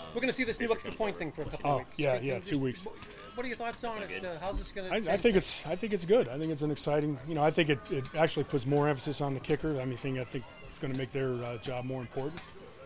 We're going to see this new extra point thing for a couple of weeks. Yeah, 2 weeks. What are your thoughts on it? How's this going to? I think it's good. I think it's an exciting. I think it actually puts more emphasis on the kicker. I think it's going to make their job more important.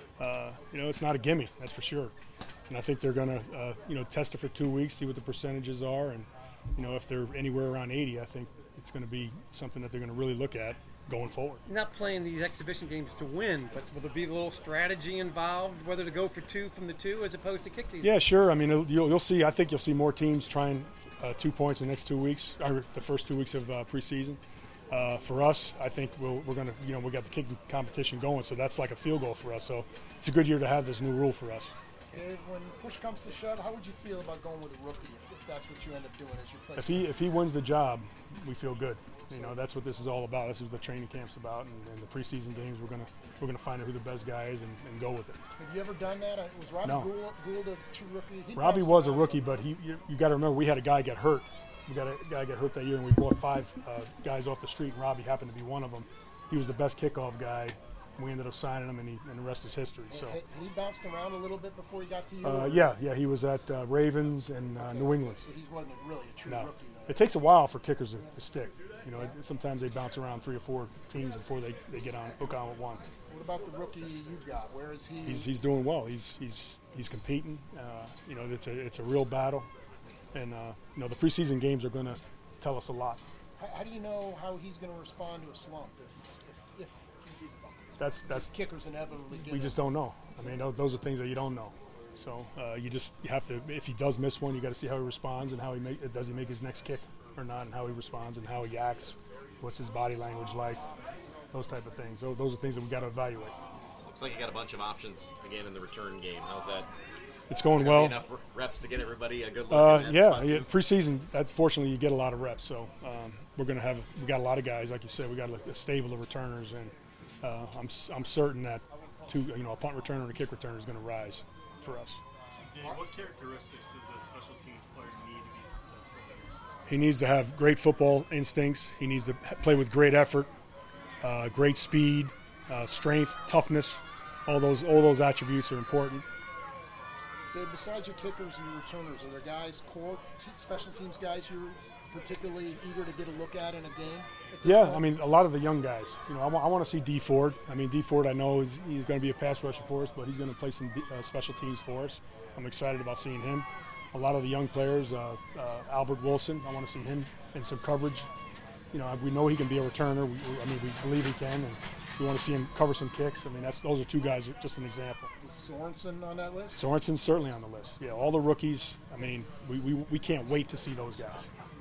It's not a gimme, that's for sure. And I think they're going to test it for 2 weeks, see what the percentages are, and if they're anywhere around 80, I think it's going to be something that they're going to really look at going forward. Not playing these exhibition games to win, but will there be a little strategy involved, whether to go for 2 from the 2 as opposed to kick these? Yeah, sure. I mean, you'll see. I think you'll see more teams trying 2 points in the next 2 weeks, or the first 2 weeks of preseason. For us, I think we're going to, we got the kicking competition going, so that's like a field goal for us. So it's a good year to have this new rule for us. Dave, when push comes to shove, how would you feel about going with a rookie if that's what you end up doing as your place? If he wins the job, we feel good. That's what this is all about. This is what the training camp's about, and the preseason games we're gonna find out who the best guy is and go with it. Have you ever done that? Was Robbie Gould a true rookie? Robbie was a rookie, but you got to remember we had a guy get hurt. We got a guy get hurt that year, and we brought 5 guys off the street, and Robbie happened to be one of them. He was the best kickoff guy. We ended up signing him, and the rest is history. So he bounced around a little bit before he got to you. Yeah, he was at Ravens and New England. So he wasn't really a true rookie, though. It takes a while for kickers to stick. Sometimes they bounce around 3 or 4 teams before they get hook on with one. What about the rookie you got? Where is he? He's doing well. He's competing. It's a real battle, and the preseason games are going to tell us a lot. How do you know how he's going to respond to a slump? If that's kickers inevitably get we just don't know. I mean, those are things that you don't know. So you have to. If he does miss one, you got to see how he responds and how does he make his next kick or not, and how he responds and how he acts. What's his body language like? Those type of things. Those are things that we got to evaluate. Looks like you got a bunch of options again in the return game. How's that? It's going well. Enough reps to get everybody a good look. Preseason. Fortunately, you get a lot of reps. So we got a lot of guys, like you said. We got a stable of returners, and I'm certain that a punt returner and a kick returner is going to rise for us. Dave, what characteristics does a special teams player need to be successful in your system? He needs to have great football instincts. He needs to play with great effort, great speed, strength, toughness. All those attributes are important. Dave, besides your kickers and your returners, are there guys, core special teams guys you're particularly eager to get a look at in a game? Yeah, point? I mean, a lot of the young guys. I want to see D Ford. I mean, D Ford, I know he's going to be a pass rusher for us, but he's going to play some special teams for us. I'm excited about seeing him. A lot of the young players, Albert Wilson, I want to see him in some coverage. We know he can be a returner. We believe he can, and we want to see him cover some kicks. I mean, those are 2 guys, just an example. Is Sorensen on that list? Sorensen's certainly on the list. Yeah, all the rookies. I mean, we can't wait to see those guys.